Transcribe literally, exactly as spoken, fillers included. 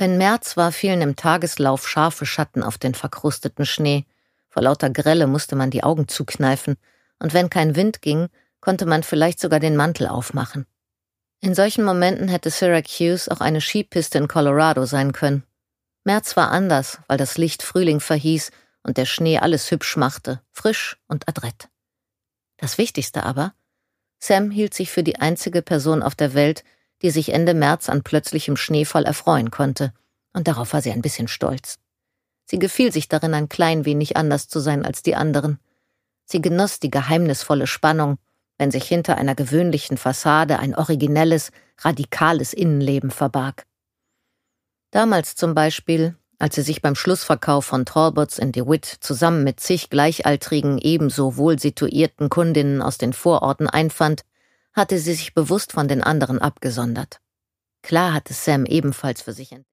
Wenn März war, fielen im Tageslauf scharfe Schatten auf den verkrusteten Schnee. Vor lauter Grelle musste man die Augen zukneifen, und wenn kein Wind ging, konnte man vielleicht sogar den Mantel aufmachen. In solchen Momenten hätte Syracuse auch eine Skipiste in Colorado sein können. März war anders, weil das Licht Frühling verhieß und der Schnee alles hübsch machte, frisch und adrett. Das Wichtigste aber: Sam hielt sich für die einzige Person auf der Welt, die sich Ende März an plötzlichem Schneefall erfreuen konnte, und darauf war sie ein bisschen stolz. Sie gefiel sich darin, ein klein wenig anders zu sein als die anderen. Sie genoss die geheimnisvolle Spannung, wenn sich hinter einer gewöhnlichen Fassade ein originelles, radikales Innenleben verbarg. Damals zum Beispiel, als sie sich beim Schlussverkauf von Talbots in DeWitt zusammen mit zig gleichaltrigen, ebenso wohl situierten Kundinnen aus den Vororten einfand, hatte sie sich bewusst von den anderen abgesondert. Klar hatte Sam ebenfalls für sich entdeckt.